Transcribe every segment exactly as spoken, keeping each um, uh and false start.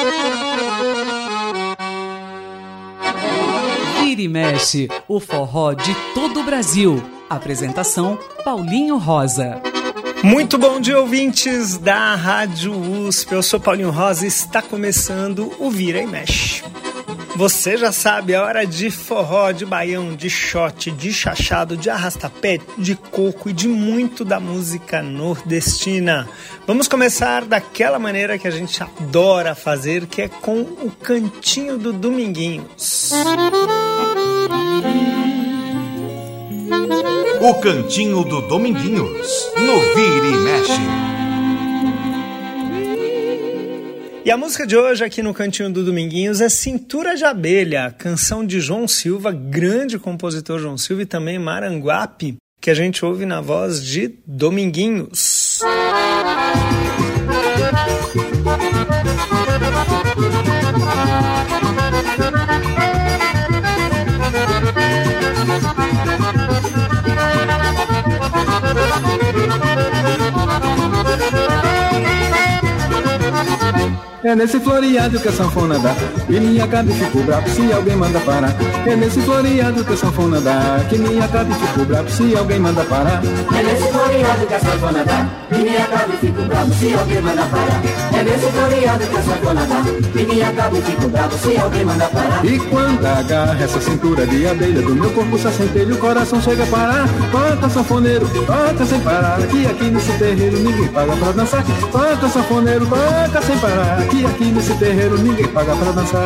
Vira e mexe, o forró de todo o Brasil. Apresentação Paulinho Rosa. Muito bom dia, ouvintes da Rádio U S P. Eu sou Paulinho Rosa e está começando o Vira e Mexe. Você já sabe, é hora de forró, de baião, de shot, de chachado, de arrastapé, de coco e de muito da música nordestina. Vamos começar daquela maneira que a gente adora fazer, que é com o Cantinho do Dominguinhos. O Cantinho do Dominguinhos, no Vira e Mexe. E a música de hoje aqui no Cantinho do Dominguinhos é Cintura de Abelha, canção de João Silva, grande compositor João Silva, e também Maranguape, que a gente ouve na voz de Dominguinhos. É nesse floreado que a sanfona dá, e minha cabe fico bravo se alguém manda parar. É nesse floreado que a sanfona dá, que minha cabe fico bravo se alguém manda parar. É nesse floreado que a sanfona dá, e minha cabe fico bravo se alguém manda parar. É nesse floreado que a sanfona dá, e minha cabe fico bravo se alguém manda parar. E quando agarra essa cintura de abelha do meu corpo se assentelha, o coração chega a parar. Toca sanfoneiro, toca sem parar, que aqui nesse terreiro ninguém paga pra dançar. Toca sanfoneiro, toca sem parar, que aqui nesse terreiro ninguém paga pra dançar.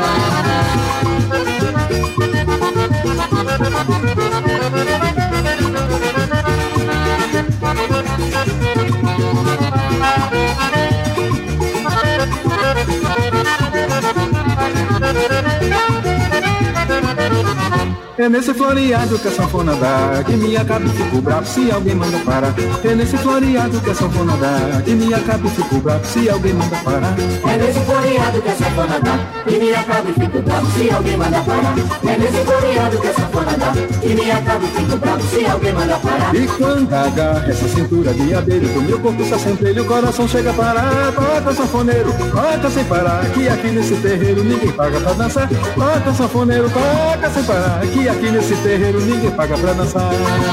É nesse floreado que a sanfona dá, que minha cabe fico bravo se alguém manda parar. É nesse floreado que a sanfona dá, que minha cabe fico bravo se alguém manda parar. É nesse floreado que a sanfona dá, que minha cabe fico bravo se alguém manda parar. É nesse floreado que a sanfona dá, que minha cabe fico bravo se alguém manda parar. E quando agarra essa cintura de abelha do meu corpo se assentelha, o coração chega a parar. Toca sanfoneiro, toca sem parar, que aqui nesse terreiro ninguém paga pra dançar. Toca sanfoneiro, toca sem parar, que aqui nesse terreiro ninguém paga pra dançar.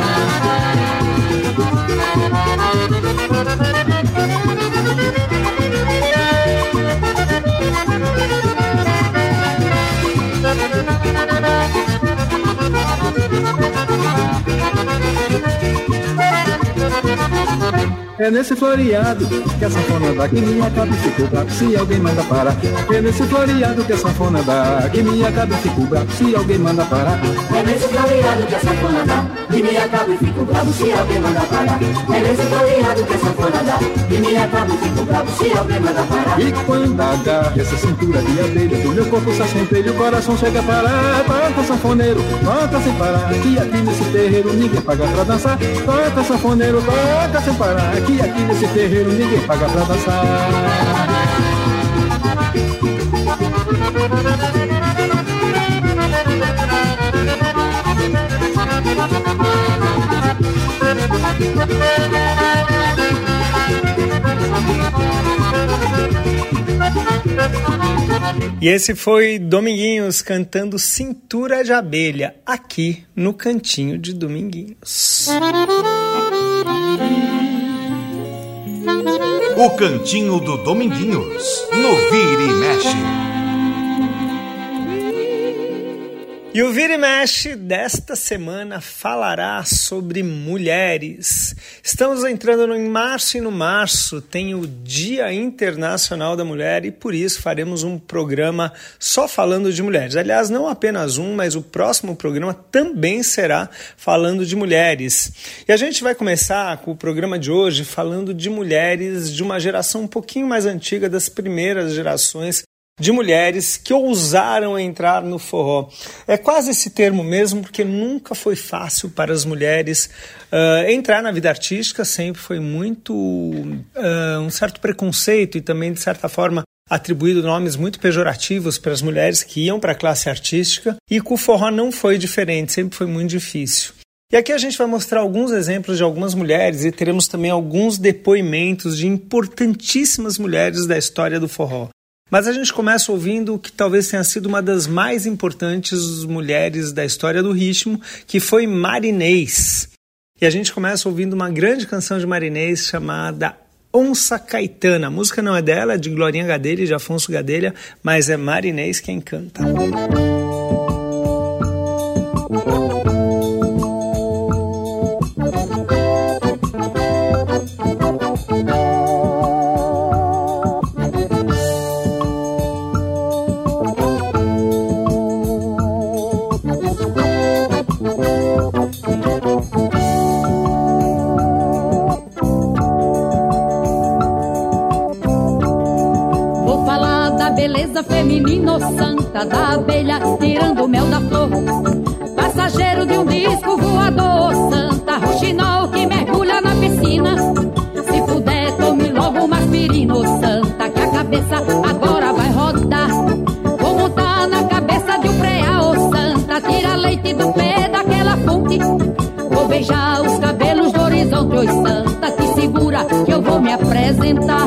É nesse floreado que a sanfona dá, que minha cabe fico bravo se alguém manda parar. É nesse floreado que a sanfona dá, que minha cabe fico bravo se alguém manda parar. É nesse floreado que a sanfona dá, que minha cabe fico bravo se alguém manda parar. É nesse floreado que a sanfona dá, que minha cabe fico bravo se alguém manda parar. E quando agarra essa cintura de abelha do meu corpo se assentelha, o coração chega a parar. Toca sanfoneiro, toca sem parar, que aqui nesse terreiro ninguém paga pra dançar. Toca sanfoneiro, toca sem parar, que aqui nesse terreiro ninguém paga pra dançar. E esse foi Dominguinhos cantando Cintura de Abelha, aqui no Cantinho de Dominguinhos. O Cantinho do Dominguinhos, no Vira e Mexe. E o Vira e Mexe desta semana falará sobre mulheres. Estamos entrando no, em março e no março tem o Dia Internacional da Mulher e por isso faremos um programa só falando de mulheres. Aliás, não apenas um, mas o próximo programa também será falando de mulheres. E a gente vai começar com o programa de hoje falando de mulheres de uma geração um pouquinho mais antiga, das primeiras gerações de mulheres que ousaram entrar no forró. É quase esse termo mesmo, porque nunca foi fácil para as mulheres uh, entrar na vida artística, sempre foi muito uh, um certo preconceito e também, de certa forma, atribuído nomes muito pejorativos para as mulheres que iam para a classe artística, e com o forró não foi diferente, sempre foi muito difícil. E aqui a gente vai mostrar alguns exemplos de algumas mulheres e teremos também alguns depoimentos de importantíssimas mulheres da história do forró. Mas a gente começa ouvindo o que talvez tenha sido uma das mais importantes mulheres da história do ritmo, que foi Marinês. E a gente começa ouvindo uma grande canção de Marinês chamada Onça Caetana. A música não é dela, é de Glorinha Gadelha e de Afonso Gadelha, mas é Marinês quem canta. Feminino santa da abelha tirando o mel da flor, passageiro de um disco voador, santa roxinol que mergulha na piscina. Se puder tome logo uma aspirina, santa, que a cabeça agora vai rodar. Vou montar na cabeça de um preá, santa, tira leite do pé daquela fonte. Vou beijar os cabelos do horizonte, oi santa, te segura que eu vou me apresentar.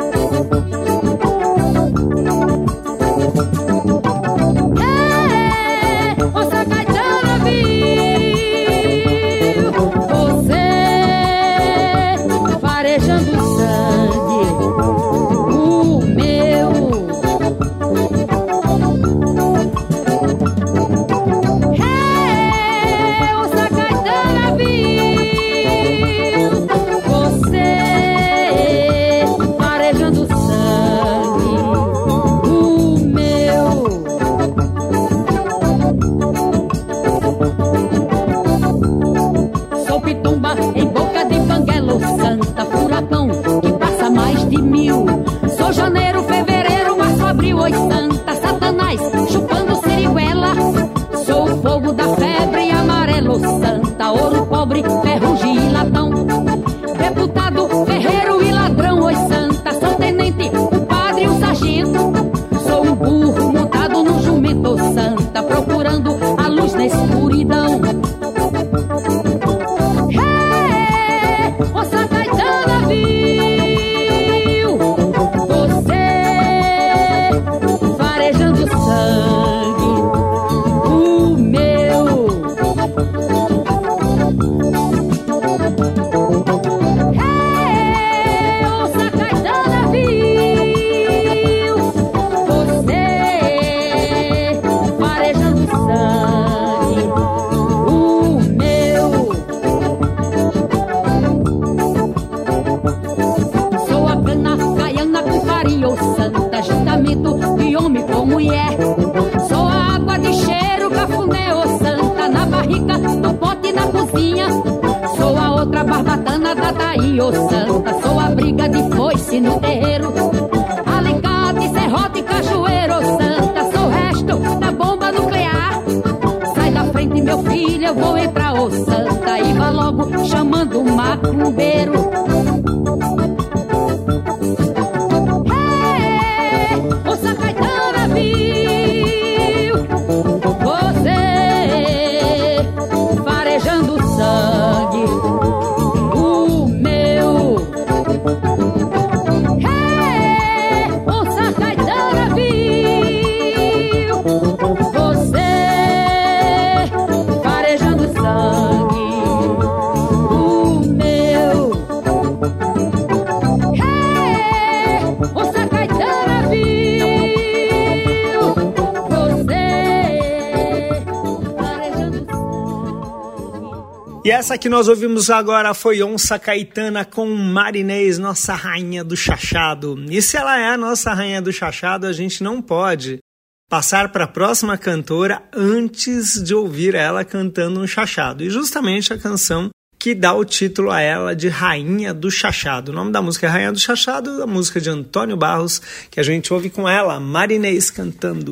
E essa que nós ouvimos agora foi Onça Caetana com Marinês, nossa rainha do chachado. E se ela é a nossa rainha do chachado, a gente não pode passar para a próxima cantora antes de ouvir ela cantando um chachado. E justamente a canção que dá o título a ela de Rainha do Chachado. O nome da música é Rainha do Chachado, a música de Antônio Barros, que a gente ouve com ela, Marinês, cantando.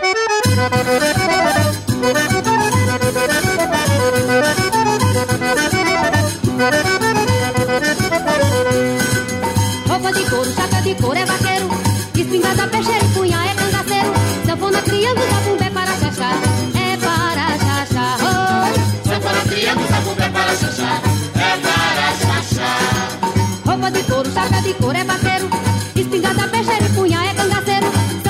Roupa de couro, chapa de couro é vaqueiro, espingarda, peixeiro, punha é cangaceiro, sanfona criando, zabumba é para chachá, é para chachá, oh. Sanfona criando, zabumba é para chachá, é para chachá. Roupa de couro, chapa de couro é vaqueiro, espingarda, peixeiro, punha é cangaceiro,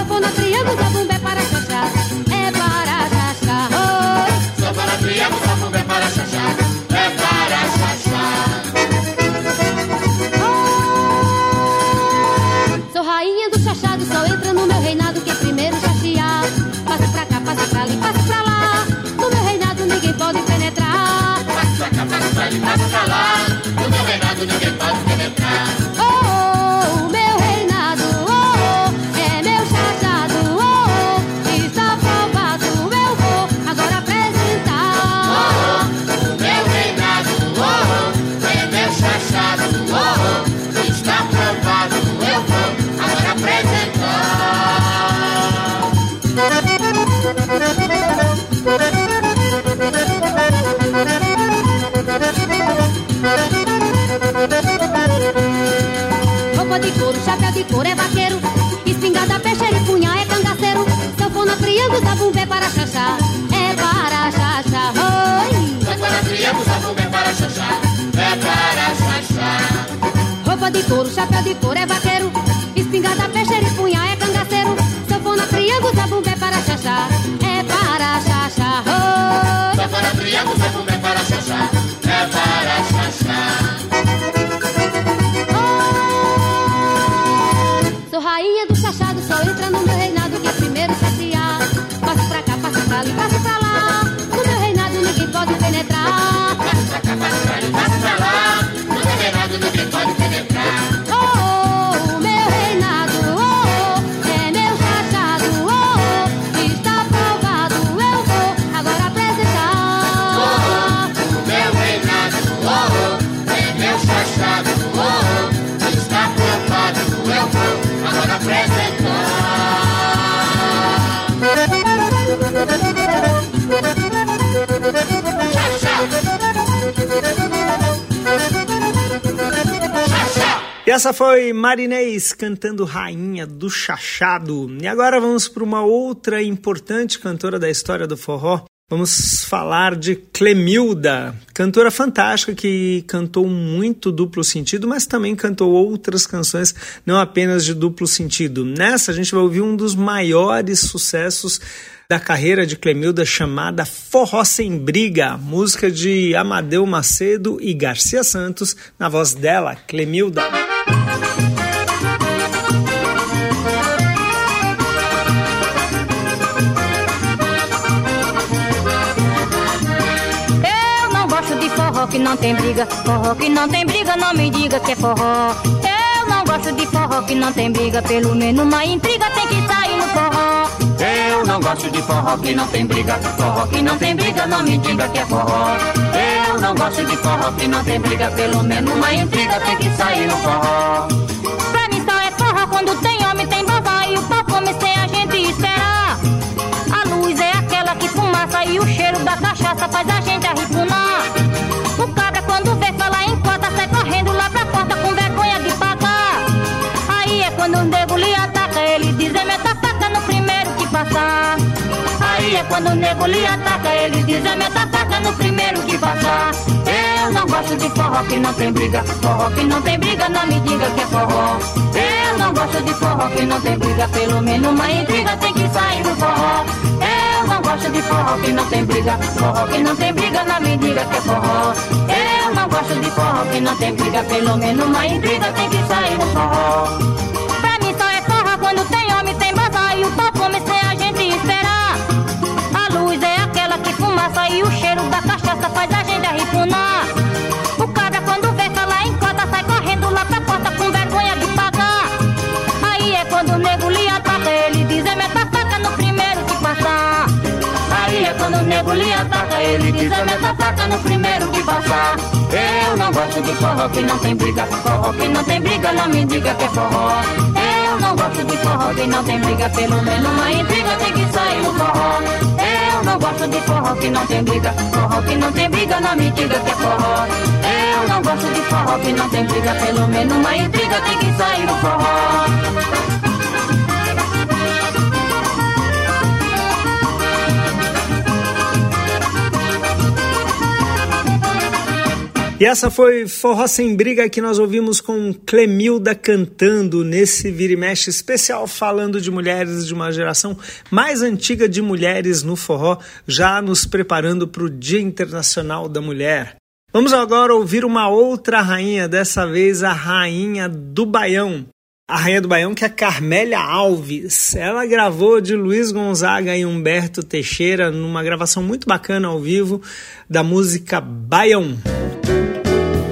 falar, no meu reinado ninguém pode penetrar. Oh, oh, meu reinado, oh, oh, é meu chachado, oh, oh, está provado, eu vou agora apresentar. Oh, oh, o meu reinado, oh, oh, é meu chachado, oh, oh, está provado, eu vou agora apresentar. Roupa de couro, chapéu de couro é vaqueiro, espingarda, peixeira e punhal é cangaceiro, sanfona, triângulo, zabumbe para xaxá, é para xaxá, oi. Sanfona, triângulo, zabumbe para xaxá, é para xaxá. Roupa de couro, chapéu de couro é vaqueiro, espingarda, peixeira e punhal é cangaceiro, sanfona, triângulo, zabumbe para xaxá, é para xaxá, oi. Sanfona, triângulo, zabumbe para xaxá, é para xaxá. Sou rainha do chachado, só entra no meu reinado que primeiro saciar. Passo pra cá, passo pra ali, passo pra lá, no meu reinado ninguém pode penetrar. Passo pra cá, passo pra ali, passo pra lá, no meu reinado ninguém pode penetrar. Oh, oh, meu reinado, oh, oh, é meu chachado, oh, oh, está provado, eu vou agora apresentar. Oh, o meu reinado, oh, é meu chachado, oh, está provado, eu vou agora apresentar. E essa foi Marinês cantando Rainha do Chachado. E agora vamos para uma outra importante cantora da história do forró. Vamos falar de Clemilda, cantora fantástica que cantou muito duplo sentido, mas também cantou outras canções, não apenas de duplo sentido. Nessa a gente vai ouvir um dos maiores sucessos da carreira de Clemilda, chamada Forró Sem Briga, música de Amadeu Macedo e Garcia Santos, na voz dela, Clemilda. Forró que não tem briga, forró que não tem briga, não me diga que é forró. Eu não gosto de forró que não tem briga, pelo menos uma intriga tem que sair no forró. Eu não gosto de forró que não tem briga, forró que não tem briga, não me diga que é forró. Eu não gosto de forró que não tem briga, pelo menos uma intriga tem que sair no forró. Pra mim só é forró quando tem homem, tem babá e o pau come sem a gente esperar. A luz é aquela que fumaça e o cheiro da cachaça faz a gente arripunar. O cabra quando vê falar em cota sai correndo lá pra porta com vergonha de pagar. Aí é quando o nego lhe ataca, ele diz é meta faca no primeiro que passar. Aí é quando o nego lhe ataca, ele diz é meta faca no primeiro que passar. Eu não gosto de forró que não tem briga, forró que não tem briga, não me diga que é forró. Eu não gosto de forró que não tem briga, pelo menos uma intriga tem que sair do forró. Eu não gosto de forró que não tem briga, forró que não tem briga, não me diga que é forró. Eu não gosto de forró que não tem briga, pelo menos uma intriga tem que sair do forró. Pra mim só é forró quando tem homem, tem bazar e o pau come sem a gente esperar. A luz é aquela que fumaça e o cheiro da cachaça faz a gente arripunar. O cabra quando vê falar em cota sai correndo lá pra porta com vergonha de pagar. Aí é quando o nego lhe ataca, ele diz é meta faca no primeiro que passar. Aí é quando o nego lhe ataca, ele diz é meta faca no primeiro que passar. Eu não gosto de forró que não tem briga, forró que não tem briga, não me diga que é forró. Eu não gosto de forró que não tem briga, pelo menos uma intriga tem que sair no forró. Eu não gosto de forró que não tem briga, forró que não tem briga, não me diga que é forró. Eu não gosto de forró que não tem briga, pelo menos uma intriga tem que sair no forró. E essa foi Forró Sem Briga, que nós ouvimos com Clemilda cantando nesse Vira e Mexe especial, falando de mulheres de uma geração mais antiga de mulheres no forró, já nos preparando para o Dia Internacional da Mulher. Vamos agora ouvir uma outra rainha, dessa vez a rainha do Baião. A rainha do Baião, que é Carmélia Alves. Ela gravou de Luiz Gonzaga e Humberto Teixeira numa gravação muito bacana ao vivo da música Baião.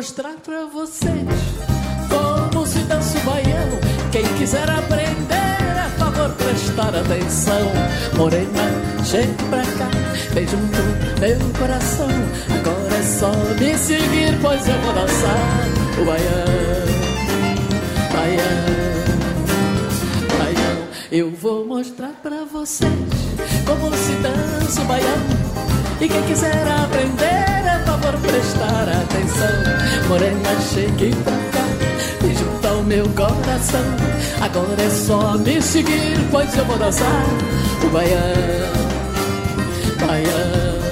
mostrar pra vocês como se dança o baião. Quem quiser aprender, é favor prestar atenção. Morena, chega pra cá, vem junto meu coração. Agora é só me seguir, pois eu vou dançar o baião. Baião, baião. Eu vou mostrar pra vocês como se dança o baião. E quem quiser aprender, é favor prestar atenção. Morena, chegue pra cá e junta o meu coração. Agora é só me seguir, pois eu vou dançar o baião. Baião,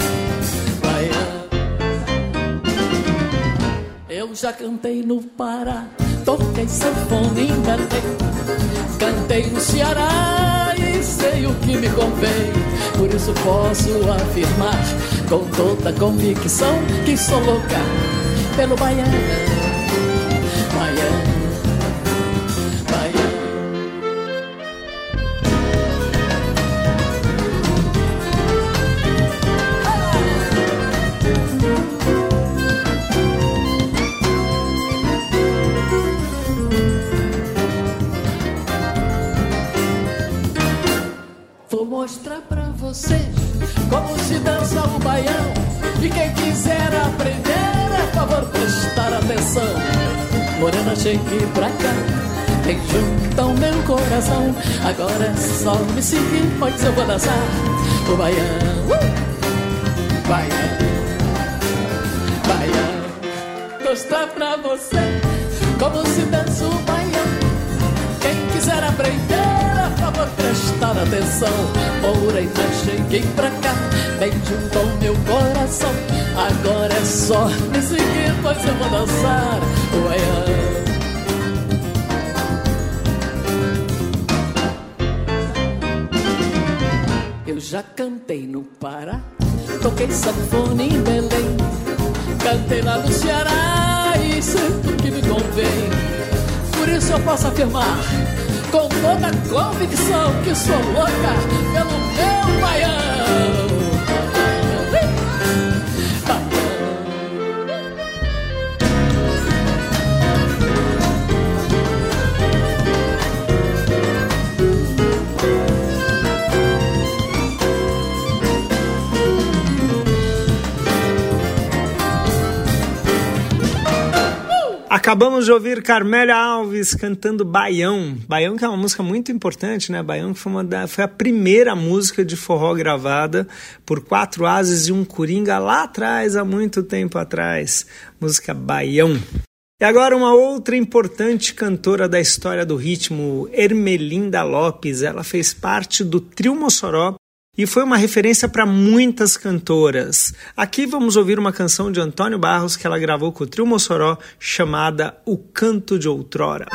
baião. Eu já cantei no Pará, toquei sanfona em Belém, cantei no Ceará e sei o que me convém. Por isso posso afirmar com toda convicção que sou louca pelo baião. Baião, baião. Vou mostrar pra vocês como se dança o baião. E quem quiser aprender, é favor prestar atenção. Morena, chegue pra cá, vem junto ao meu coração. Agora é só me seguir, pois eu vou dançar o baião. uh! Baião, baião. Mostrar pra você como se dança o baião. Quem quiser aprender, a favor prestar atenção. Morena, cheguei pra cá, vem junto ao meu coração. Agora é só me seguir, pois eu vou dançar o baião. Eu já cantei no Pará, toquei sanfona em Belém, cantei lá no Ceará e sei o que me convém. Por isso eu posso afirmar com toda a convicção que sou louca pelo meu baião. Acabamos de ouvir Carmélia Alves cantando Baião. Baião, que é uma música muito importante, né? Baião que foi, uma da, foi a primeira música de forró gravada por quatro ases e um coringa lá atrás, há muito tempo atrás. Música Baião. E agora uma outra importante cantora da história do ritmo, Ermelinda Lopes. Ela fez parte do Trio Mossoró e foi uma referência para muitas cantoras. Aqui vamos ouvir uma canção de Antônio Barros que ela gravou com o Trio Mossoró, chamada O Canto de Outrora.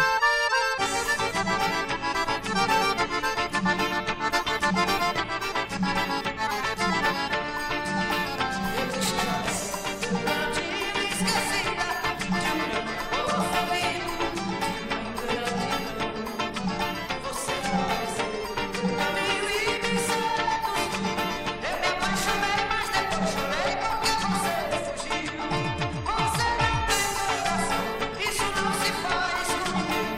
Isso não se faz comigo.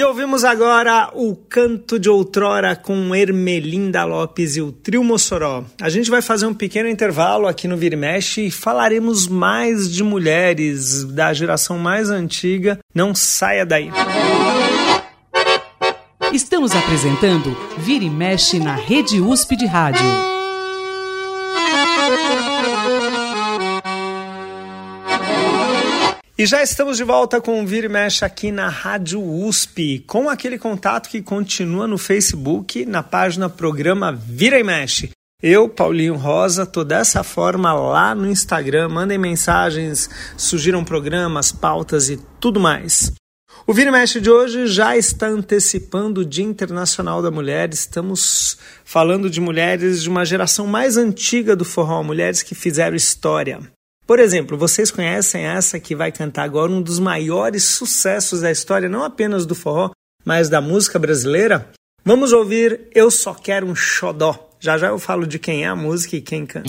ouvimos agora o Canto de Outrora com Ermelinda Lopes e o Trio Mossoró. A gente vai fazer um pequeno intervalo aqui no Vira e Mexe e falaremos mais de mulheres da geração mais antiga. Não saia daí. Estamos apresentando Vira e Mexe na Rede U S P de Rádio. E já estamos de volta com o Vira e Mexe aqui na Rádio U S P, com aquele contato que continua no Facebook, na página Programa Vira e Mexe. Eu, Paulinho Rosa, tô dessa forma lá no Instagram. Mandem mensagens, sugiram programas, pautas e tudo mais. O Vira e Mexe de hoje já está antecipando o Dia Internacional da Mulher. Estamos falando de mulheres de uma geração mais antiga do forró, mulheres que fizeram história. Por exemplo, vocês conhecem essa que vai cantar agora um dos maiores sucessos da história, não apenas do forró, mas da música brasileira? Vamos ouvir Eu Só Quero um Xodó. Já já eu falo de quem é a música e quem canta.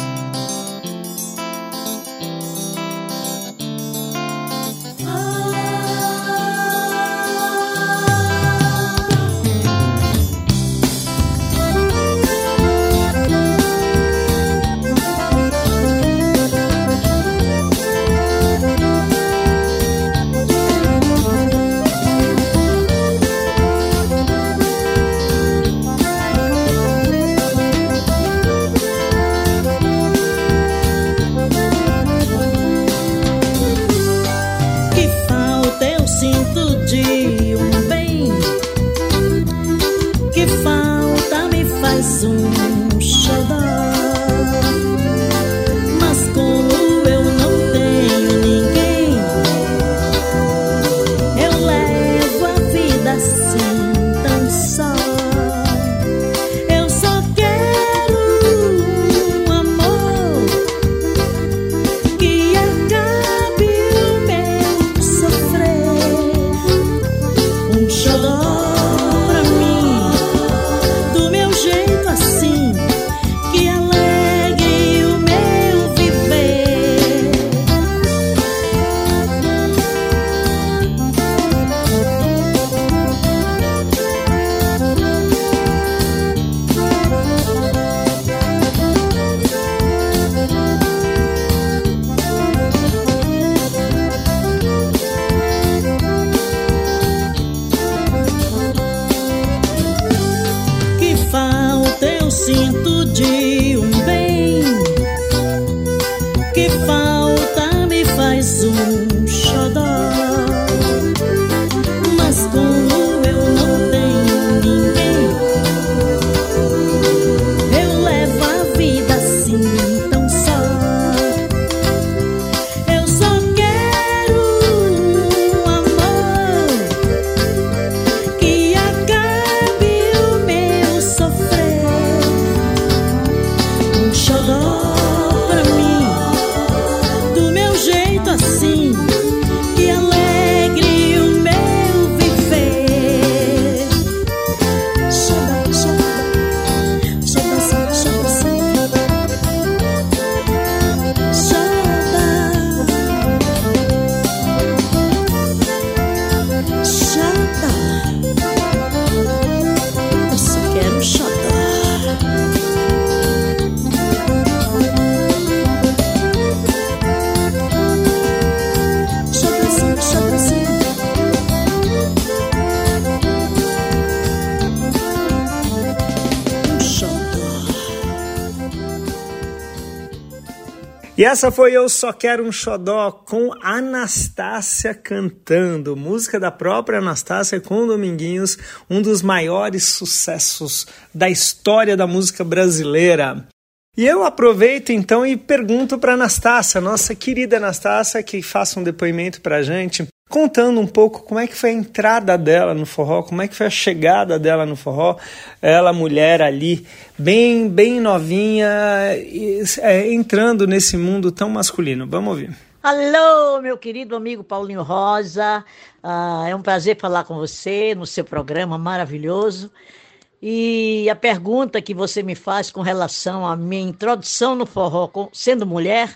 E essa foi Eu Só Quero um Xodó, com Anastácia cantando, música da própria Anastácia com Dominguinhos, um dos maiores sucessos da história da música brasileira. E eu aproveito então e pergunto para Anastácia, nossa querida Anastácia, que faça um depoimento para a gente, contando um pouco como é que foi a entrada dela no forró, como é que foi a chegada dela no forró, ela mulher ali, bem, bem novinha, é, entrando nesse mundo tão masculino. Vamos ouvir. Alô, meu querido amigo Paulinho Rosa, ah, é um prazer falar com você no seu programa maravilhoso. E a pergunta que você me faz com relação à minha introdução no forró, sendo mulher,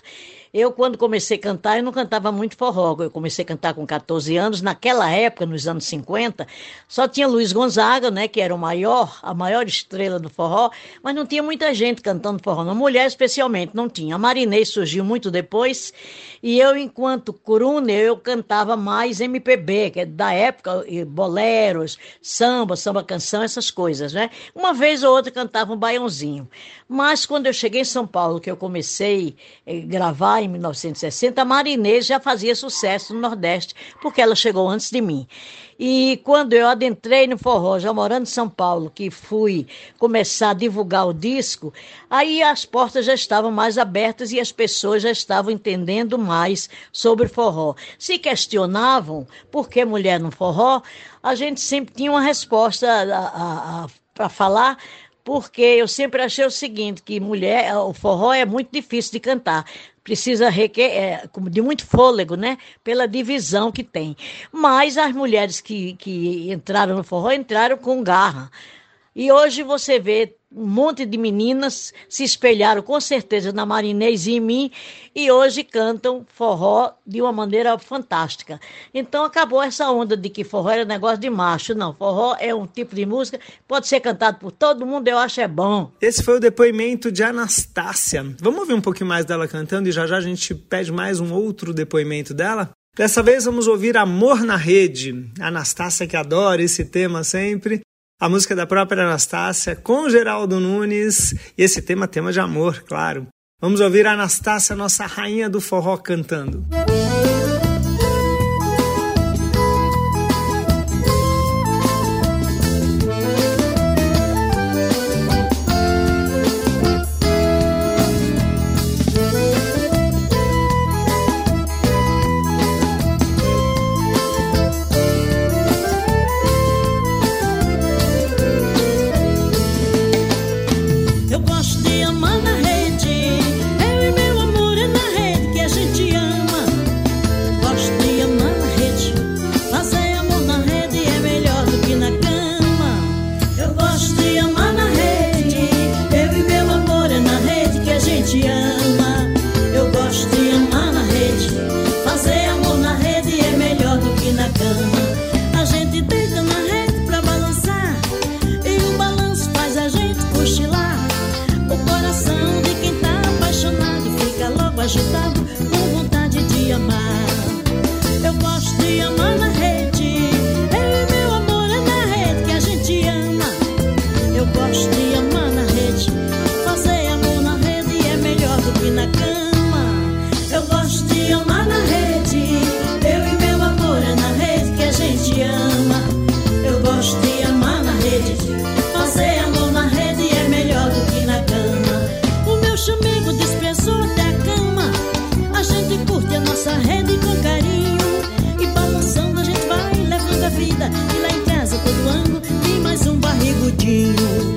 Eu, quando comecei a cantar, eu não cantava muito forró. Eu comecei a cantar com catorze anos. Naquela época, nos anos cinquenta, só tinha Luiz Gonzaga, né, que era o maior, a maior estrela do forró, mas não tinha muita gente cantando forró. Não, mulher especialmente, não tinha. A Marinês surgiu muito depois. E eu, enquanto curune, eu cantava mais M P B, que é da época, boleros, samba, samba canção, essas coisas, né? Uma vez ou outra cantava um baiãozinho. Mas quando eu cheguei em São Paulo, que eu comecei a gravar em mil novecentos e sessenta, a Marinês já fazia sucesso no Nordeste, porque ela chegou antes de mim. E quando eu adentrei no forró, já morando em São Paulo, que fui começar a divulgar o disco, aí as portas já estavam mais abertas e as pessoas já estavam entendendo mais sobre forró. Se questionavam por que mulher no forró, a gente sempre tinha uma resposta para falar, porque eu sempre achei o seguinte, que mulher, o forró é muito difícil de cantar. Precisa requer, é, de muito fôlego, né? Pela divisão que tem. Mas as mulheres que, que entraram no forró, entraram com garra. E hoje você vê um monte de meninas se espelharam com certeza na Marinês e em mim e hoje cantam forró de uma maneira fantástica. Então acabou essa onda de que forró era negócio de macho. Não, forró é um tipo de música, pode ser cantado por todo mundo, eu acho é bom. Esse foi o depoimento de Anastácia. Vamos ouvir um pouquinho mais dela cantando e já já a gente pede mais um outro depoimento dela? Dessa vez vamos ouvir Amor na Rede. Anastácia que adora esse tema sempre. A música da própria Anastácia, com Geraldo Nunes, e esse tema, tema de amor, claro. Vamos ouvir a Anastácia, nossa rainha do forró, cantando. Agitado, com vontade de amar. Eu gosto de amar na rede. Eu e meu amor é na rede que a gente ama. Eu gosto de amar na rede. Fazer amor na rede é melhor do que na cama. Eu gosto de amar na rede. Eu e meu amor é na rede que a gente ama. Eu gosto de amar na rede. Fazer amor na rede é melhor do que na cama. O meu chamego dispensou até a cama. A gente curte a nossa rede com carinho e balançando a gente vai levando a vida. E lá em casa todo ano tem mais um barrigudinho.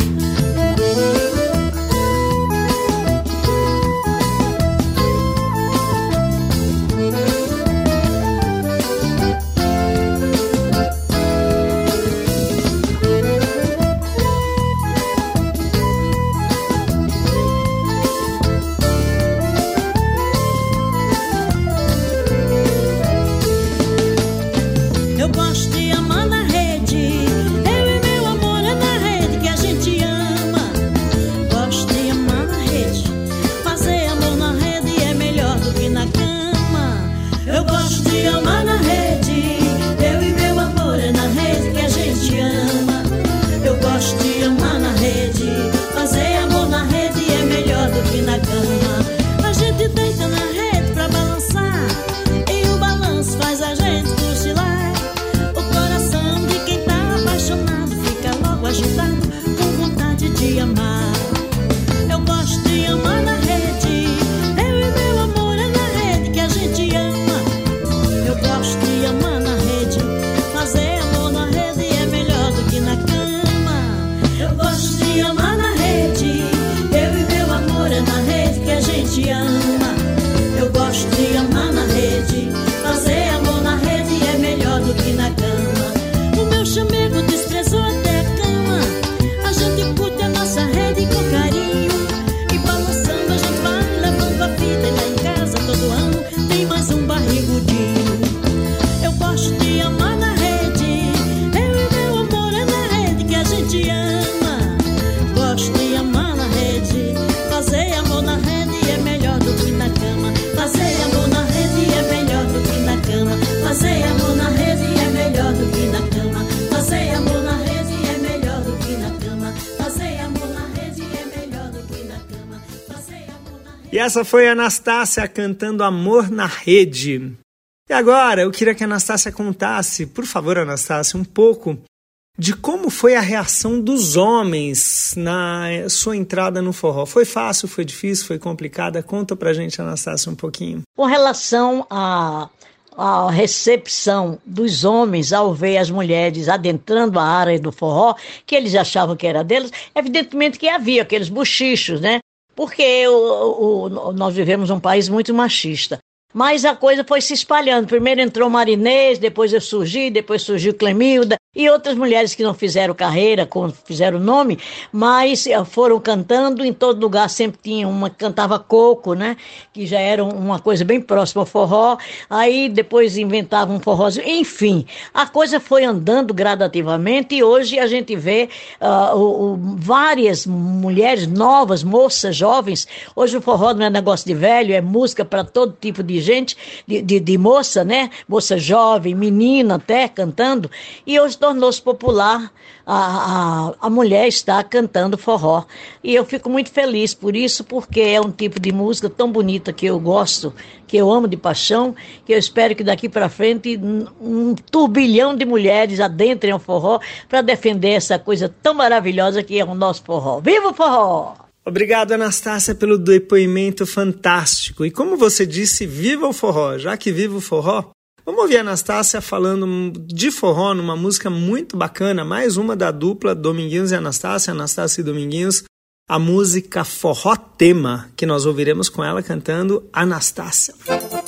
Todo E essa foi a Anastácia cantando Amor na Rede. E agora eu queria que a Anastácia contasse, por favor, Anastácia, um pouco de como foi a reação dos homens na sua entrada no forró. Foi fácil, foi difícil, foi complicada? Conta pra gente, Anastácia, um pouquinho. Com relação a a recepção dos homens ao ver as mulheres adentrando a área do forró, que eles achavam que era deles, evidentemente que havia aqueles bochichos, né? Porque o, o, nós vivemos um país muito machista. Mas a coisa foi se espalhando. Primeiro entrou Marinês, depois eu surgi, depois surgiu Clemilda e outras mulheres que não fizeram carreira, fizeram nome, mas foram cantando. Em todo lugar sempre tinha uma que cantava coco, né? Que já era uma coisa bem próxima ao forró. Aí depois inventavam um forrozinho. Enfim, a coisa foi andando gradativamente e hoje a gente vê uh, o, o, várias mulheres novas, moças, jovens. Hoje o forró não é negócio de velho, é música para todo tipo de gente, de, de, de moça, né? Moça jovem, menina até, cantando. E hoje tornou-se popular a, a, a mulher estar cantando forró. E eu fico muito feliz por isso, porque é um tipo de música tão bonita que eu gosto, que eu amo de paixão, que eu espero que daqui para frente um, um turbilhão de mulheres adentrem ao forró para defender essa coisa tão maravilhosa que é o nosso forró. Viva o forró! Obrigado, Anastácia, pelo depoimento fantástico. E como você disse, viva o forró. Já que viva o forró, vamos ouvir a Anastácia falando de forró numa música muito bacana, mais uma da dupla Dominguinhos e Anastácia, Anastácia e Dominguinhos, a música Forró Tema, que nós ouviremos com ela cantando Anastácia.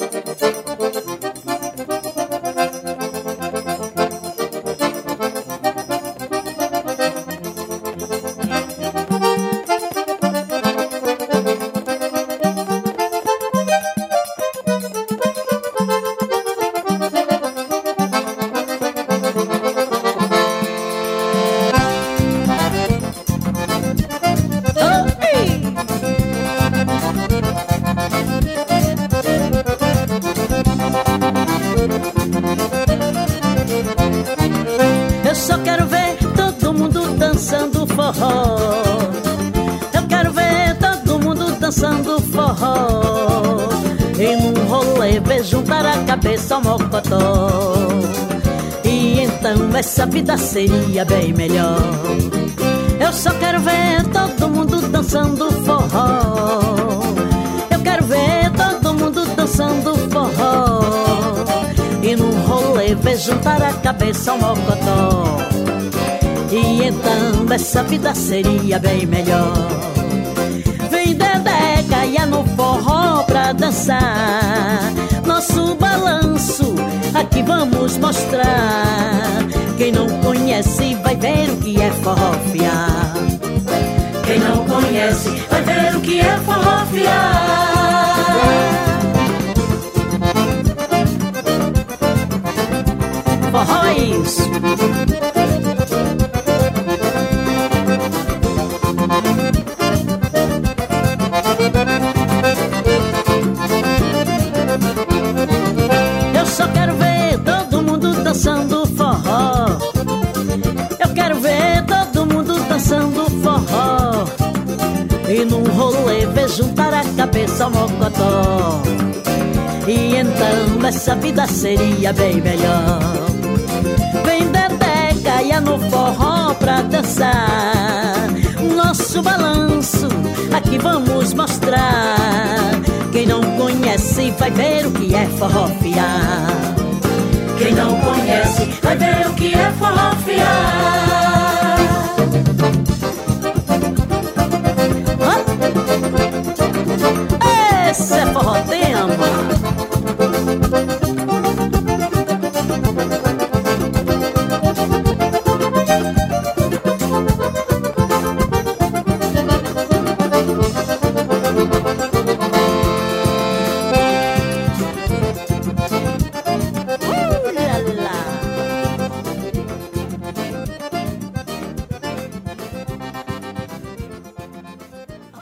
Eu quero ver todo mundo dançando forró. E num rolê ver juntar a cabeça ao mocotó. E então essa vida seria bem melhor. Eu só quero ver todo mundo dançando forró. Eu quero ver todo mundo dançando forró. E num rolê ver juntar a cabeça ao mocotó. E então essa vida seria bem melhor. Vem Dedé, caia no forró pra dançar. Nosso balanço aqui vamos mostrar. Quem não conhece vai ver o que é forrofiar. Quem não conhece vai ver o que é forrofiar. Forró é isso. Eu só quero ver todo mundo dançando forró. Eu quero ver todo mundo dançando forró. E num rolê ver juntar a cabeça ao mocotó. E então essa vida seria bem melhor. Vem Dedé, caia no forró pra dançar. Nosso balanço aqui vamos mostrar. Quem não conhece vai ver o que é forrofiar. Quem não conhece vai ver o que é forrofiar. Esse é forró tema.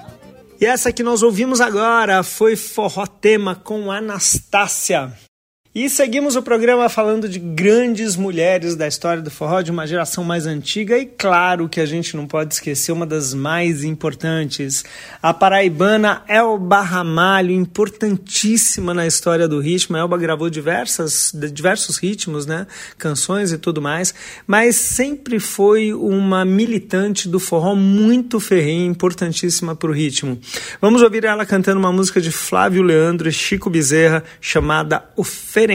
E essa que nós ouvimos agora foi Forró Tema com Anastácia. E seguimos o programa falando de grandes mulheres da história do forró, de uma geração mais antiga, e claro que a gente não pode esquecer uma das mais importantes, a paraibana Elba Ramalho, importantíssima na história do ritmo. A Elba gravou diversas, diversos ritmos, né? Canções e tudo mais, mas sempre foi uma militante do forró muito ferrenha, importantíssima para o ritmo. Vamos ouvir ela cantando uma música de Flávio Leandro e Chico Bezerra, chamada Oferendar.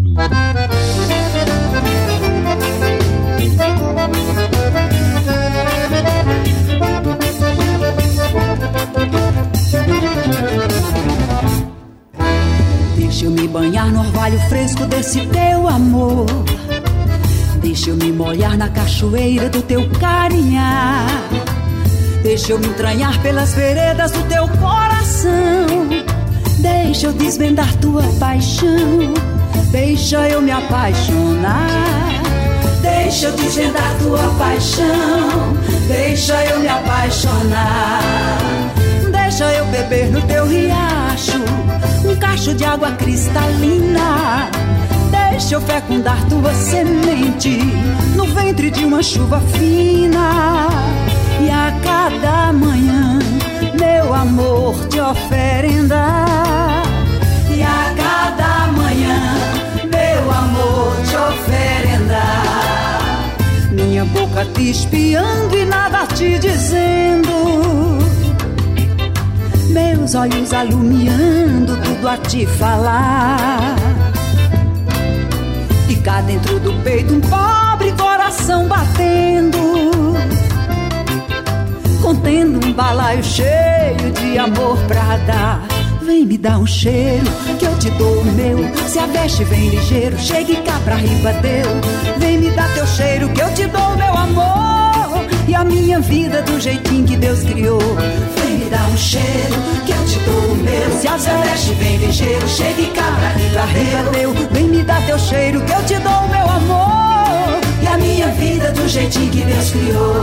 Deixa eu me banhar no orvalho fresco desse teu amor. Deixa eu me molhar na cachoeira do teu carinhar. Deixa eu me entranhar pelas veredas do teu coração. Deixa eu desvendar tua paixão. Deixa eu me apaixonar. Deixa eu desvendar tua paixão. Deixa eu me apaixonar. Deixa eu beber no teu riacho um cacho de água cristalina. Deixa eu fecundar tua semente no ventre de uma chuva fina. E a cada manhã meu amor te oferendar. E a cada manhã meu amor te oferendar. Minha boca te espiando e nada te dizendo. Meus olhos alumiando, tudo a te falar. E cá dentro do peito um pobre coração batendo, contendo um balaio cheio de amor pra dar. Vem me dar um cheiro, que eu te dou o meu. Se a veste vem ligeiro, chegue cá pra Ribadeu. Vem me dar teu cheiro, que eu te dou o meu amor. E a minha vida do jeitinho que Deus criou. Vem me dar um cheiro, que eu te dou o meu. Se a veste vem ligeiro, chegue cá pra Ribadeu. Vem me dar teu cheiro, que eu te dou o meu amor. E a minha vida do jeitinho que Deus criou.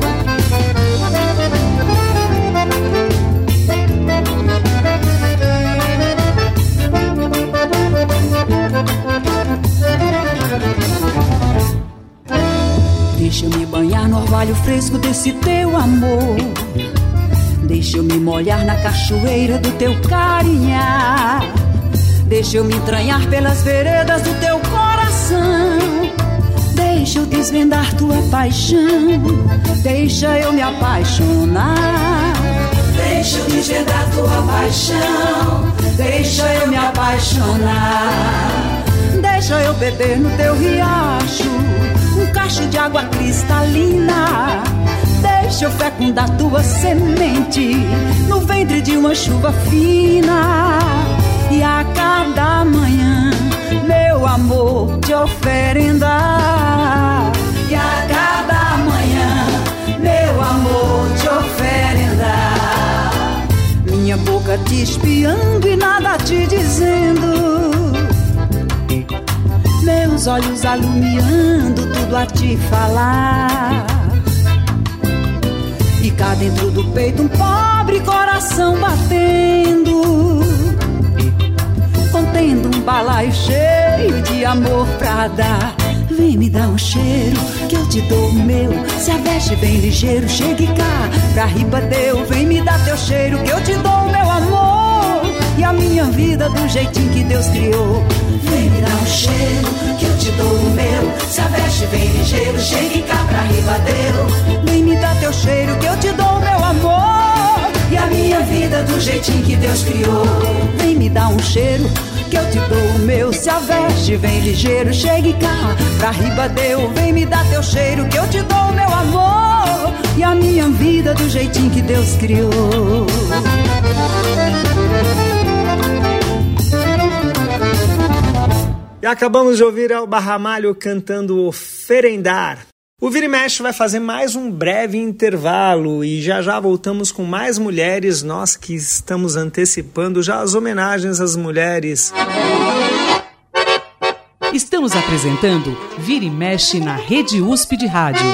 Deixa eu me banhar no orvalho fresco desse teu amor. Deixa eu me molhar na cachoeira do teu carinhar. Deixa eu me entranhar pelas veredas do teu coração. Deixa eu desvendar tua paixão. Deixa eu me apaixonar. Deixa eu desvendar tua paixão. Deixa eu me apaixonar. Deixa eu beber no teu riacho um cacho de água cristalina. Deixa eu fecundar tua semente no ventre de uma chuva fina. E a cada manhã meu amor te oferendar. E a cada manhã meu amor te oferendar. Minha boca te espiando e nada te dizendo. Meus olhos alumiando, tudo a te falar. E cá dentro do peito um pobre coração batendo, contendo um balaio cheio de amor pra dar. Vem me dar um cheiro, que eu te dou o meu. Se a veste vem ligeiro, chegue cá pra Ribadeu. Vem me dar teu cheiro, que eu te dou o meu amor. E a minha vida do jeitinho que Deus criou. Vem me dar um cheiro, que eu te dou o meu. Se a veste vem ligeiro, chegue cá pra Ribadeu. Vem me dar teu cheiro, que eu te dou o meu amor. E a minha vida do jeitinho que Deus criou. Vem me dar um cheiro, que eu te dou o meu. Se a veste vem ligeiro, chegue cá pra Ribadeu. Vem me dar teu cheiro, que eu te dou o meu amor. E a minha vida do jeitinho que Deus criou. E acabamos de ouvir Elba Ramalho cantando Oferendar. O Vira e Mexe vai fazer mais um breve intervalo e já já voltamos com mais mulheres, nós que estamos antecipando já as homenagens às mulheres. Estamos apresentando Vira e Mexe na Rede U S P de Rádio.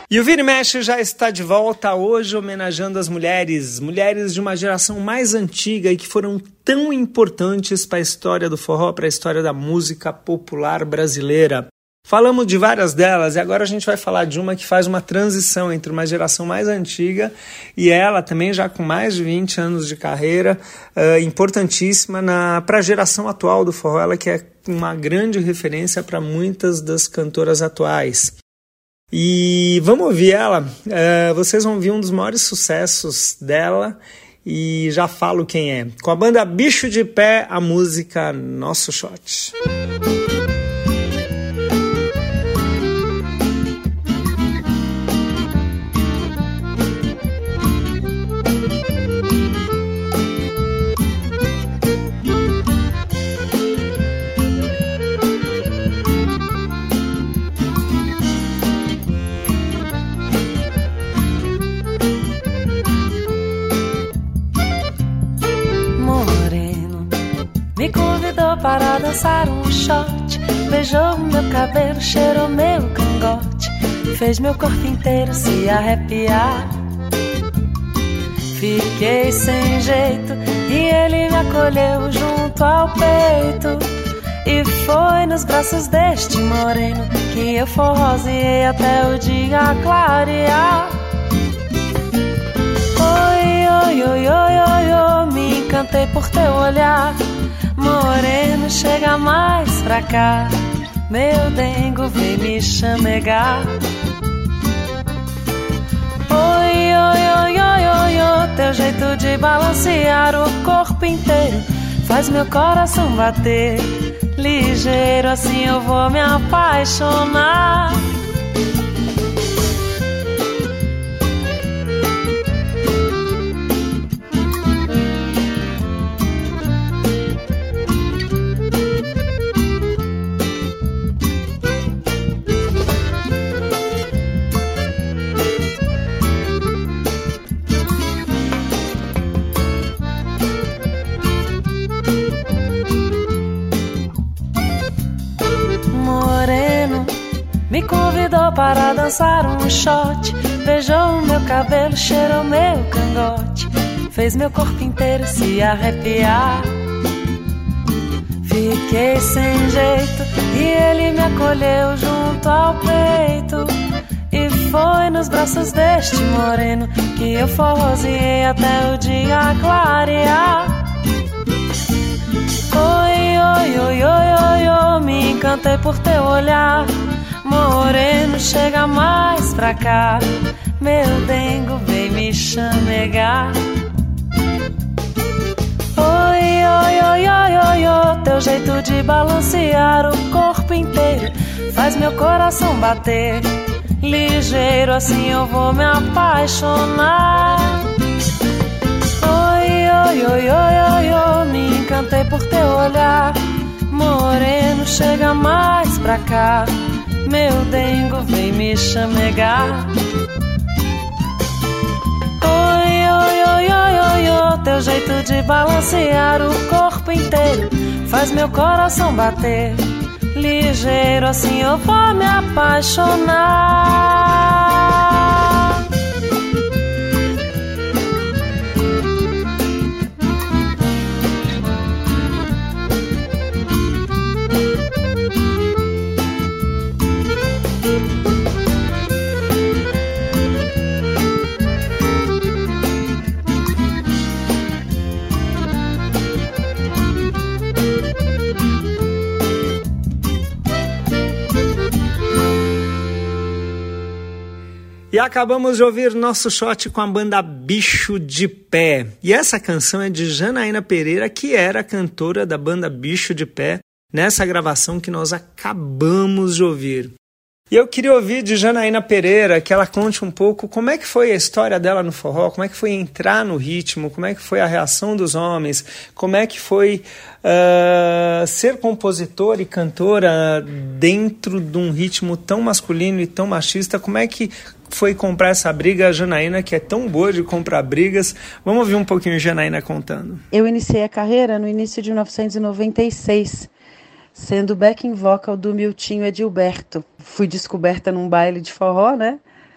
E o Vira e Mexe já está de volta hoje homenageando as mulheres, mulheres de uma geração mais antiga e que foram tão importantes para a história do forró, para a história da música popular brasileira. Falamos de várias delas e agora a gente vai falar de uma que faz uma transição entre uma geração mais antiga e ela também já com mais de vinte anos de carreira, uh, importantíssima para a geração atual do forró, ela que é uma grande referência para muitas das cantoras atuais. E vamos ouvir ela, uh, vocês vão ouvir um dos maiores sucessos dela e já falo quem é. Com a banda Bicho de Pé, a música Nosso Shot. Para dançar um shot, beijou meu cabelo, cheirou meu cangote, fez meu corpo inteiro se arrepiar. Fiquei sem jeito e ele me acolheu junto ao peito, e foi nos braços deste moreno que eu forroseei até o dia clarear. Oi, oi, oi, oi, oi, oi, me encantei por teu olhar. Moreno, chega mais pra cá, meu dengo vem me chamegar. Oi, oi, oi, oi, oi, oi, teu jeito de balancear o corpo inteiro faz meu coração bater ligeiro, assim eu vou me apaixonar. Me convidou para dançar um shot, beijou meu cabelo, cheirou meu cangote, fez meu corpo inteiro se arrepiar. Fiquei sem jeito e ele me acolheu junto ao peito, e foi nos braços deste moreno que eu forroseei até o dia clarear. Oi, oi, oi, oi, oi, oi, me encantei por teu olhar. Moreno, chega mais pra cá, meu dengo vem me chamegar. Oi, oi, oi, oi, oi, oi, teu jeito de balancear o corpo inteiro faz meu coração bater ligeiro, assim eu vou me apaixonar. Oi, oi, oi, oi, oi, oi, me encantei por teu olhar. Moreno, chega mais pra cá, meu dengo vem me chamegar. Oi, oi, oi, oi, oi, oi, teu jeito de balancear o corpo inteiro faz meu coração bater ligeiro, assim eu vou me apaixonar. E acabamos de ouvir Nosso Shot com a banda Bicho de Pé. E essa canção é de Janaína Pereira, que era a cantora da banda Bicho de Pé, nessa gravação que nós acabamos de ouvir. E eu queria ouvir de Janaína Pereira que ela conte um pouco como é que foi a história dela no forró, como é que foi entrar no ritmo, como é que foi a reação dos homens, como é que foi uh, ser compositora e cantora dentro de um ritmo tão masculino e tão machista. Como é que foi comprar essa briga, a Janaína, que é tão boa de comprar brigas. Vamos ouvir um pouquinho a Janaína contando. Eu iniciei a carreira no início de mil novecentos e noventa e seis, sendo backing vocal do Miltinho Edilberto. Fui descoberta num baile de forró, né?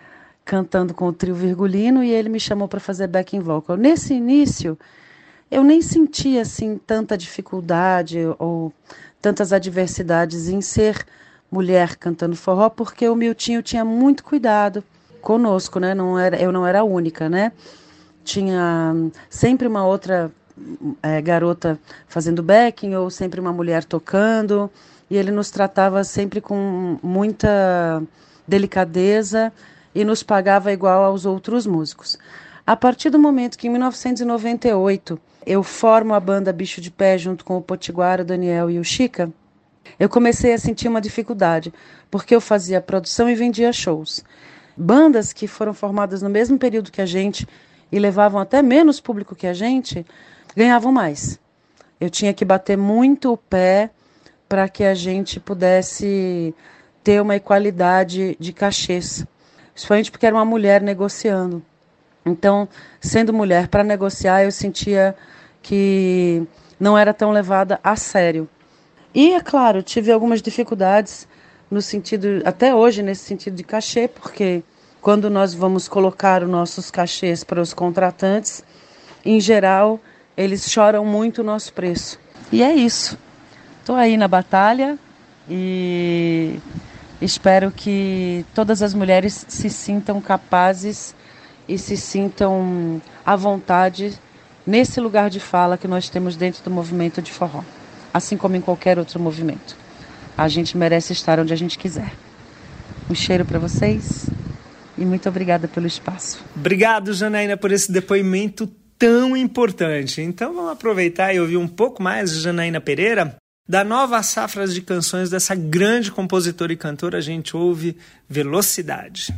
cantando com o trio Virgulino e ele me chamou para fazer backing vocal. Nesse início, eu nem sentia assim tanta dificuldade ou tantas adversidades em ser mulher cantando forró, porque o Miltinho tinha muito cuidado conosco, né? Não era, eu não era a única, né? Tinha sempre uma outra é, garota fazendo backing ou sempre uma mulher tocando, e ele nos tratava sempre com muita delicadeza e nos pagava igual aos outros músicos. A partir do momento que em mil novecentos e noventa e oito eu formo a banda Bicho de Pé junto com o Potiguara, o Daniel e o Chica, eu comecei a sentir uma dificuldade, porque eu fazia produção e vendia shows. Bandas que foram formadas no mesmo período que a gente e levavam até menos público que a gente, ganhavam mais. Eu tinha que bater muito o pé para que a gente pudesse ter uma igualdade de cachês, principalmente porque era uma mulher negociando. Então, sendo mulher para negociar, eu sentia que não era tão levada a sério. E, é claro, tive algumas dificuldades no sentido, até hoje, nesse sentido de cachê, porque quando nós vamos colocar os nossos cachês para os contratantes, em geral, eles choram muito o nosso preço. E é isso. Estou aí na batalha e espero que todas as mulheres se sintam capazes e se sintam à vontade nesse lugar de fala que nós temos dentro do movimento de forró, assim como em qualquer outro movimento. A gente merece estar onde a gente quiser. Um cheiro para vocês e muito obrigada pelo espaço. Obrigado, Janaína, por esse depoimento tão importante. Então vamos aproveitar e ouvir um pouco mais de Janaína Pereira. Da nova safra de canções dessa grande compositora e cantora, a gente ouve Velocidade.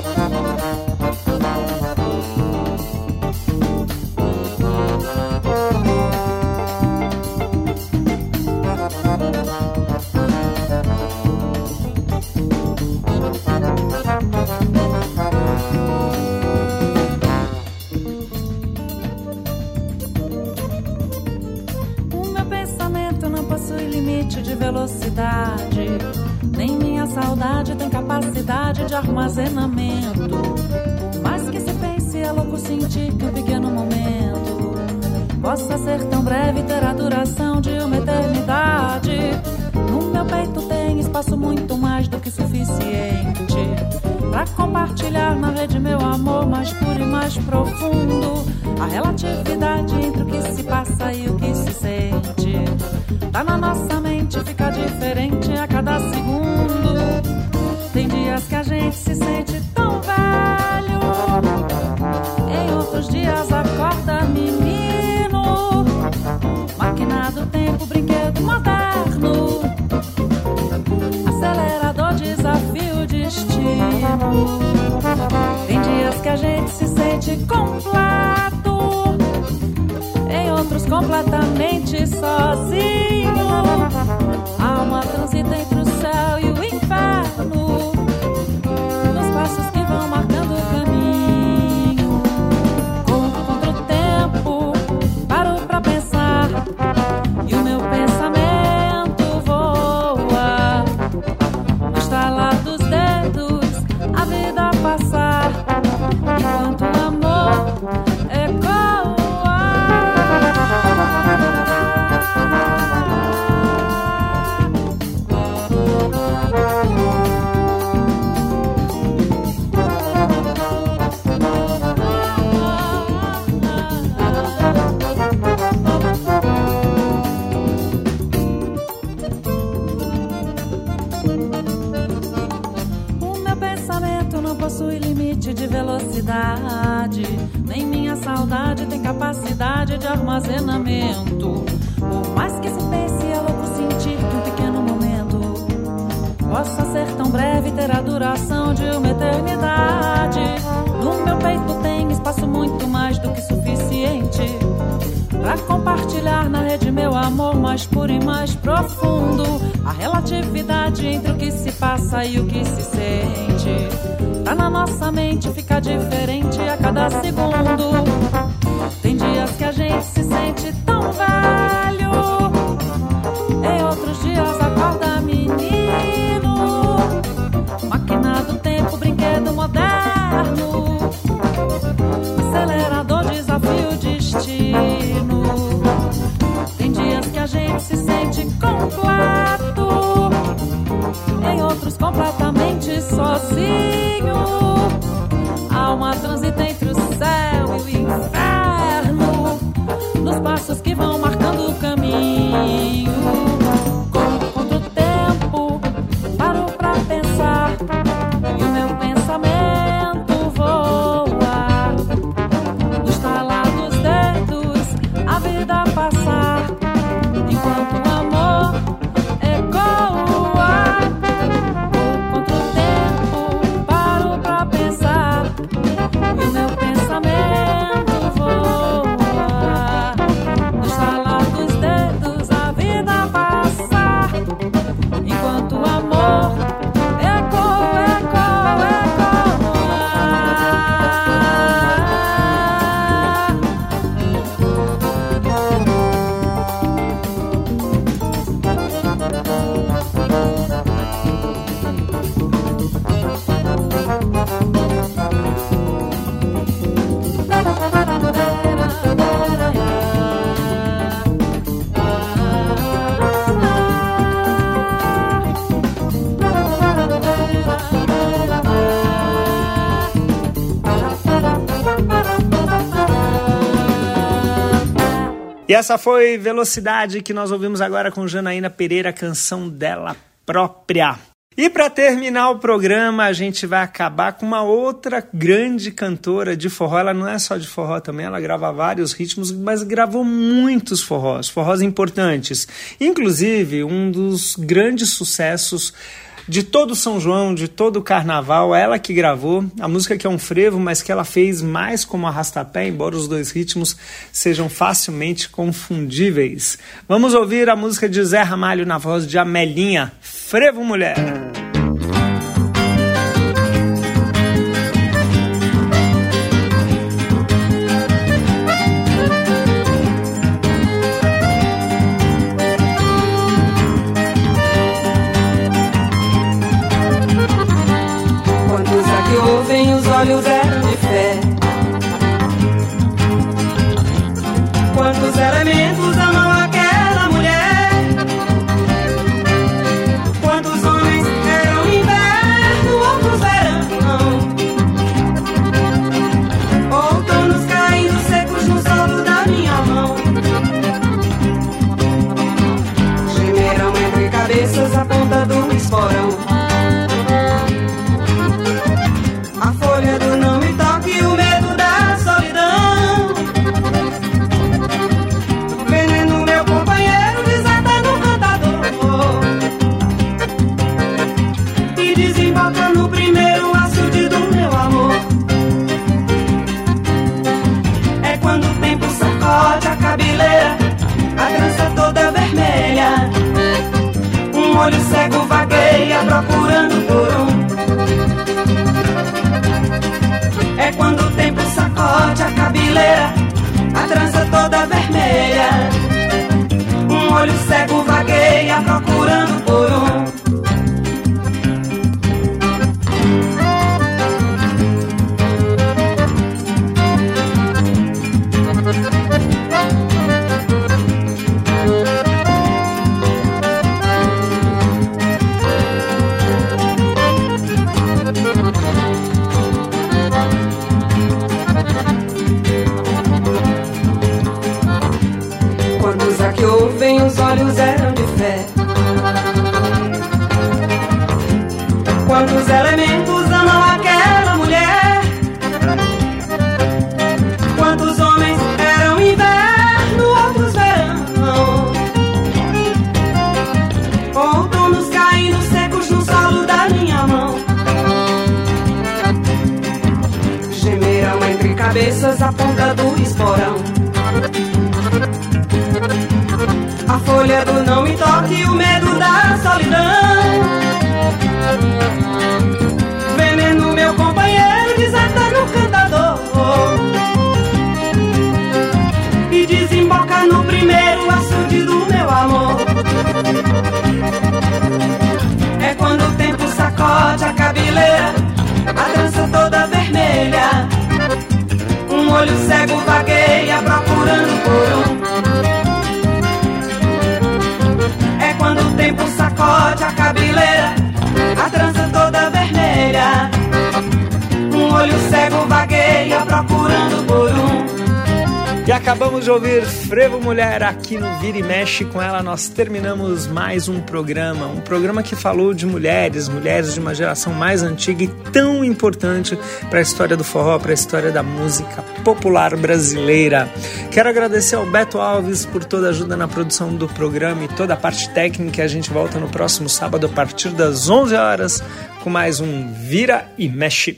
De velocidade, nem minha saudade tem capacidade de armazenamento. Mas que se pense é louco sentir que um pequeno momento possa ser tão breve e ter a duração de uma eternidade. No meu peito tem espaço muito mais do que suficiente pra compartilhar na rede meu amor mais puro e mais profundo. A relatividade entre o que se passa e o que se sente tá na nossa mente, fica diferente a cada segundo. Tem dias que a gente se sente tão velho, em outros dias acorda menino. Máquina do tempo, brinquedo moderno, acelerador, desafio, destino. Tem dias que a gente se sente completo, em outros completamente sozinho. A alma transita entre o céu e o inferno, nos passos que vão marcando o caminho. Corro contra o tempo, paro pra pensar, e o meu pensamento voa. No estalar dos dedos, a vida passar, enquanto o amor ecoa. De velocidade, nem minha saudade tem capacidade de armazenamento. Por mais que se pense, é louco sentir que um pequeno momento possa ser tão breve e ter a duração de uma eternidade. No meu peito tem espaço muito mais do que suficiente pra compartilhar na rede meu amor mais puro e mais profundo. A relatividade entre o que se passa e o que se sente tá na nossa mente, fica diferente a cada segundo. Tem dias que a gente se sente tão velho, em outros dias acorda menino. Máquina do tempo, brinquedo moderno, pensar e o meu pensamento voa. No estalar dos dedos, a vida passar, enquanto o amor ecoa. Vou contra o tempo, paro pra pensar e o meu pensamento voa. No estalar dos dedos, a vida passar, enquanto o amor ecoa, ecoa, ecoa. E essa foi Velocidade, que nós ouvimos agora com Janaína Pereira, canção dela própria. E para terminar o programa, a gente vai acabar com uma outra grande cantora de forró. Ela não é só de forró também, ela grava vários ritmos, mas gravou muitos forrós, forrós importantes. Inclusive, um dos grandes sucessos de todo São João, de todo o carnaval, ela que gravou, a música que é um frevo, mas que ela fez mais como arrastapé, embora os dois ritmos sejam facilmente confundíveis. Vamos ouvir a música de Zé Ramalho na voz de Amelinha, Frevo Mulher. Ouvem os olhos eram de fé. Quantos elementos amam aquela mulher? Quantos homens eram inverno, outros verão? Outonos caindo secos no solo da minha mão. Gemeram entre cabeças a ponta do esporão. Um olho cego vagueia procurando por um. É quando o tempo sacode a cabeleira, a trança toda vermelha. Um olho cego vagueia procurando por um. Que ouvem os olhos eram de fé. Quantos elementos amam aquela mulher? Quantos homens eram inverno, outros verão? Outonos caindo secos no solo da minha mão. Gemeram entre cabeças a ponta do esporão. A folha do não me toque, o medo da solidão. Veneno, meu companheiro, desata no cantador e desemboca no primeiro açude do meu amor. É quando o tempo sacode a cabeleira, a trança toda vermelha. Um olho cego vagueia procurando por um. Quando o tempo sacode a cabeleira, a trança toda vermelha. Um olho cego vagueia procurando por um. E a Acabamos de ouvir Frevo Mulher aqui no Vira e Mexe. Com ela nós terminamos mais um programa, um programa que falou de mulheres, mulheres de uma geração mais antiga e tão importante para a história do forró, para a história da música popular brasileira. Quero agradecer ao Beto Alves por toda a ajuda na produção do programa e toda a parte técnica. A gente volta no próximo sábado a partir das onze horas com mais um Vira e Mexe.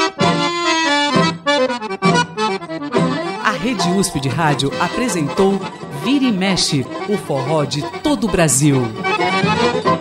A Rede U S P de Rádio apresentou Vira e Mexe, o forró de todo o Brasil.